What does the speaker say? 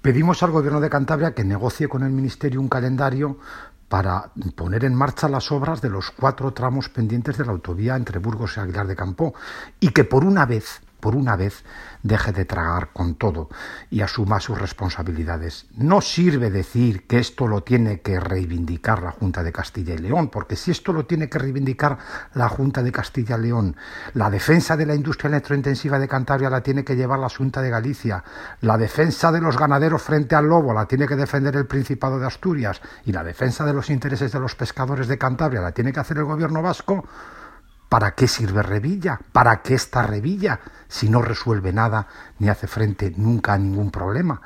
Pedimos al Gobierno de Cantabria que negocie con el Ministerio un calendario para poner en marcha las obras de los 4 tramos pendientes de la autovía entre Burgos y Aguilar de Campoo, y que por una vez deje de tragar con todo y asuma sus responsabilidades. No sirve decir que esto lo tiene que reivindicar la Junta de Castilla y León, porque si esto lo tiene que reivindicar la Junta de Castilla y León, la defensa de la industria electrointensiva de Cantabria la tiene que llevar la Xunta de Galicia, la defensa de los ganaderos frente al lobo la tiene que defender el Principado de Asturias, y la defensa de los intereses de los pescadores de Cantabria la tiene que hacer el Gobierno vasco. ¿Para qué sirve Revilla? ¿Para qué está Revilla si no resuelve nada ni hace frente nunca a ningún problema?